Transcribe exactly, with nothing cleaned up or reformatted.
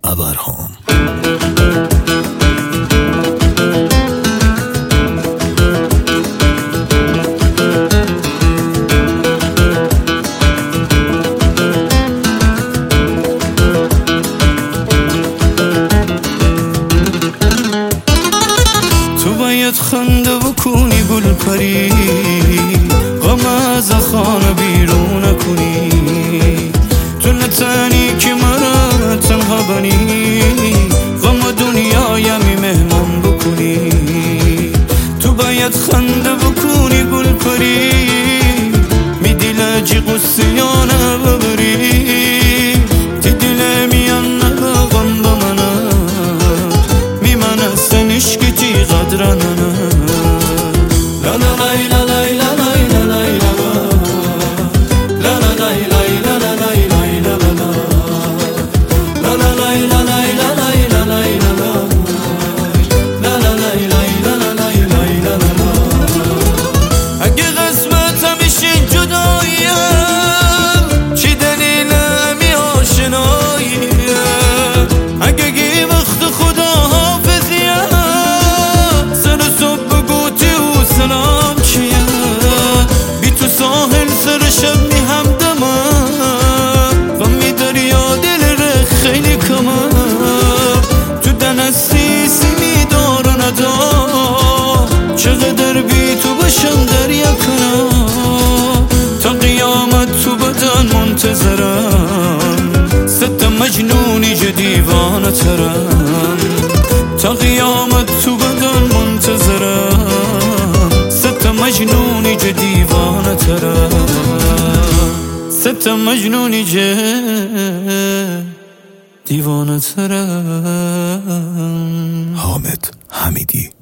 ابرهام. تو باید خنده بکنی گل پری، غم از خانه بیرون نکنی، تو نتنی که مرا تنها بنی، غم دنیایمی مهمان بکنی. تو باید خنده بکنی گل پری، می دل جی قصیانه ببری، تی دل میان غم بمنه، می من سنش که تی قدرنه. لا لا لای لا لای لا لای لا لای لا لا لا لای لای لا لا لای لای لا لا لا لا لای لا لای لا لای لا لای لا لا لا لای لای لا لا لای لای لا لا. اگه قسمت همیشه جداییه، چی دلیل همی آشناییه؟ اگه گی وقت خدا حافظیه، سر صبح بگو تو سلام چیه؟ بی تو ساحل سر شب می همدمه، غمی دریا دل ره خیلی کمه، تو دنستی سیمی دار و ندار، چقدر بی تو بشم دریا کنم، تا قیامت تو بدن منتظرم، ست مجنونی جو دیوانه ترم، تا قیامت تو بدن منتظرم، ست مجنونی جو دیوانه ترم، ست مجنونی جو دیوانه ترم. حامد حمیدی.